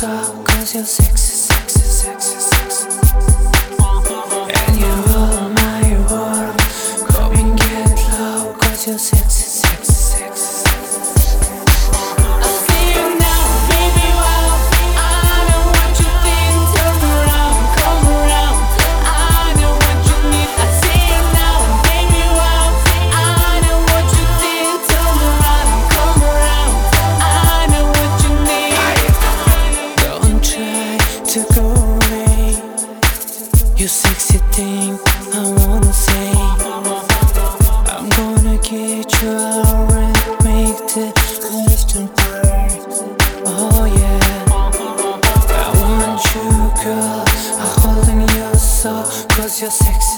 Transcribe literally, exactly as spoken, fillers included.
so, cause you're sexy, sexy, sexy, sexy. And you are my world. Come and get low, cause you're sexy, sexy, sexy, sexy. I see you now, baby, wow. I know what you think, turn around, come around. I know what you need. I see you now, baby, wow. I know what you think, turn around, come around. I know what you need. Don't try to go away. You sexy thing, I wanna say. I'm gonna get you out and make the lifting work. Oh yeah, I want you, girl. I'm holding your soul, cause you're sexy.